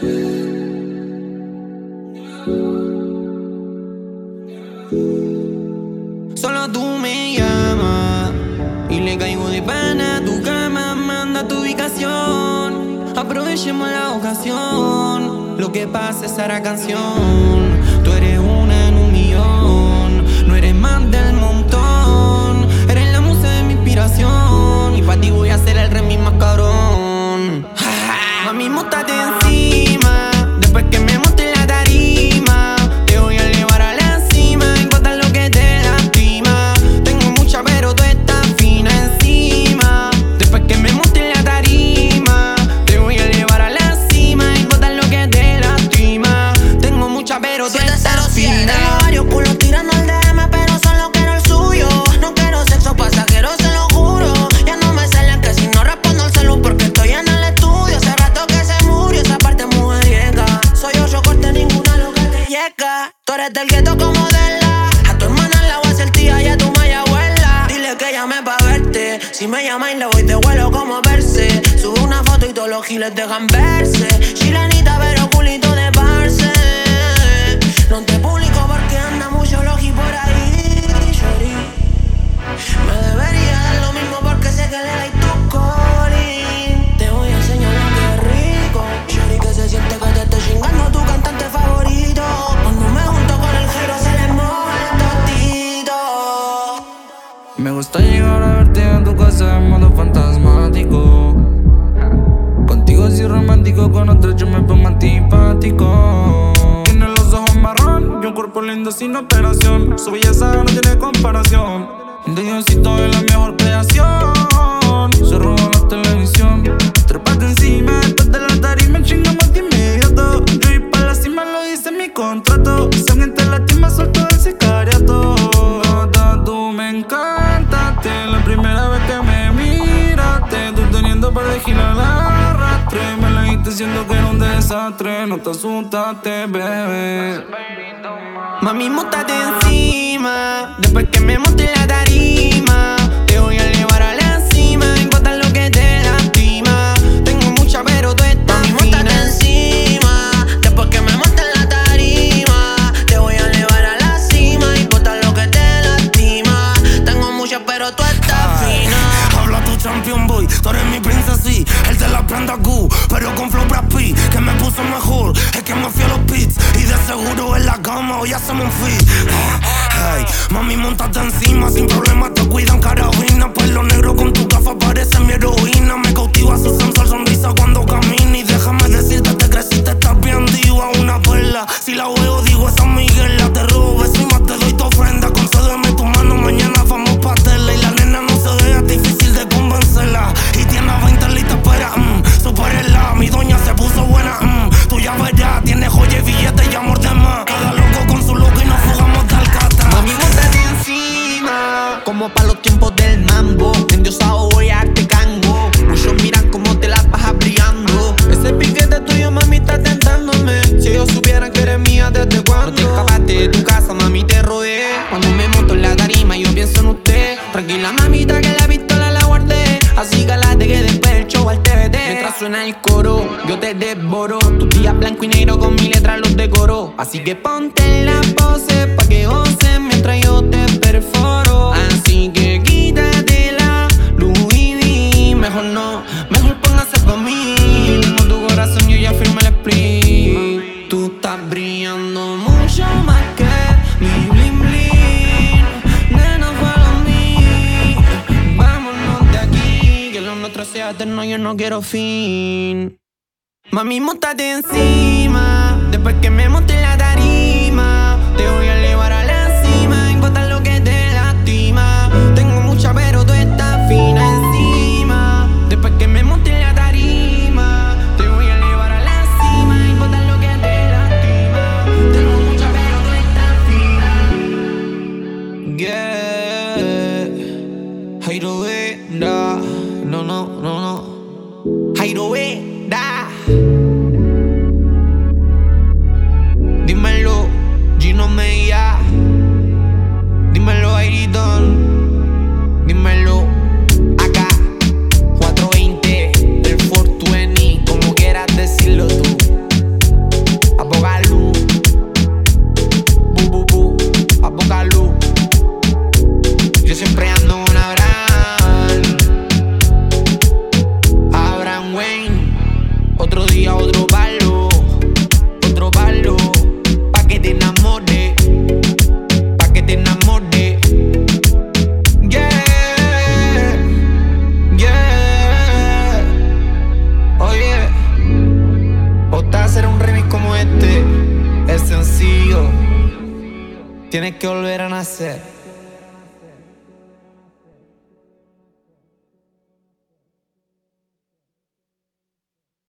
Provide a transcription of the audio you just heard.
Solo tú me llamas y le caigo de pana a tu cama. Manda tu ubicación, aprovechemos la ocasión. Lo que pasa es hará canción. Tú eres una en un millón, no eres más del montón. Eres la musa de mi inspiración y pa' ti voy a ser el remix más cabrón. Mami, móntate encima, después que me monte en la tarima. Te voy a elevar a la cima, encontrar lo que te lastima. Tengo mucha pero tú estás fina encima. Después que me monte en la tarima, te voy a elevar a la cima, encontrar lo que te lastima. Tengo mucha pero tú estás fina. Tengo varios culos tirando al DM, pero solo quiero el suyo. No quiero sexo pasajero, se lo juro. Ya no me salen que si no respondo el celu porque estoy en el estudio. Hace rato que se murió esa parte mujeriega. Soy yo corte, ninguna lo que te llega. Tú eres del gueto como de la. A tu hermana la voy a hacer tía y a tu maya abuela. Dile que llame pa' verte. Si me llama y le voy te vuelo como verse. Sube una foto y todos los giles dejan verse. Chilenita pero culito de parce. No te publico porque anda mucho logi por ahí, shorty. Me debería dar lo mismo porque sé que le da tu calling. Te voy a enseñar lo que es rico, shorty, que se siente que te estoy chingando tu cantante favorito. Cuando me junto con el giro se le moja el tostito. Me gusta llegar a verte en tu casa en modo fantasmático. Contigo soy romántico, con otro yo me pongo antipático. Tiene los ojos marrón y un cuerpo lindo sin operación. Su belleza no tiene comparación. De Diosito es la mejor creación. Se robó la televisión. Trépate encima, después de la tarima chingamos de inmediato. Yo ir pa' la cima, lo dice mi contrato. Si alguien te lastima, suelto el sicariato. Gata, tú me encantaste. La primera vez que me miraste, tú teniendo para girar la arrastre. Me la dijiste diciendo que era un desastre. No te asustaste, bebé. Mami, móntate encima, después que me monte en la tarima. Te voy a elevar a la cima, encontrar lo que te lastima. Tengo mucha pero tú estás Mami, fina. móntate encima, después que me monte en la tarima. Te voy a elevar a la cima, importa lo que te lastima. Tengo muchas pero tú estás fina. Habla tu champion boy, tú eres mi princesa, sí. Él te la prende a Q, pero con flow Brad Pitt. Que me puso mejor, es que me fui a los pits. Y de seguro en la cama hoy hacemos un fit. Hey, mami, montate encima, sin problema te cuidan carabina. Pelo negro con tu gafa parece mi heroína. Me cautiva su sensual sonrisa cuando camina. Y déjame decirte, te creciste, estás bien diva. Una perla, si la veo digo esa Miguela. Te robo beso y más te doy tu ofrenda. Concédeme tu mano, mañana vamos pa' tela. Y la nena no se deja, difícil de convencerla. Y tiene 20 listas para, supérela. Mi doña se puso buena, tú ya verás. Tiene joya y billetes y amor de más. Cada loco con su loco y nos fugamos de Alcatraz. Mami, móntate encima, como pa' los tiempos del mambo. Endiosado voy a darte cango. Muchos miran cómo te la vas brillando. Ese piquete tuyo, mami, está tentándome. Si ellos supieran que eres mía, ¿desde cuándo? No te escapaste de tu casa, mami, te rodeé. Cuando me monto en la tarima, yo pienso en usted. Tranquila, mamita, que la pistola la guardé. Así calate que después del show al TVT. Mientras suena el coro, yo te devoro. Tus días blanco y negro con mi letra los decoro. Así que ponte en la pose pa' que goces mientras yo te perforo. Así que quítate la Louis V. Mejor no, mejor póngase pa' mí. Con tu corazón yo ya firmé el split. Tú estás brillando mucho más que mi bling bling. Nena, follow me. Vámonos de aquí, que lo nuestro sea eterno, yo no quiero fin. Mami, móntate encima, después que me monte en la tarima. Te voy a elevar a la cima, encontrar lo que te lastima. Tengo mucha pero tú estás fina encima. Después que me monte en la tarima, te voy a elevar a la cima, encontrar lo que te lastima. Tengo mucha pero tú estás fina. Yeah, Jairo Vera, no. Jairo Vera. Dímelo, Gino Media. Dímelo, Airidon. Dímelo, acá, 420, el 420, como quieras decirlo tú. es sencillo. Tienes que volver a nacer.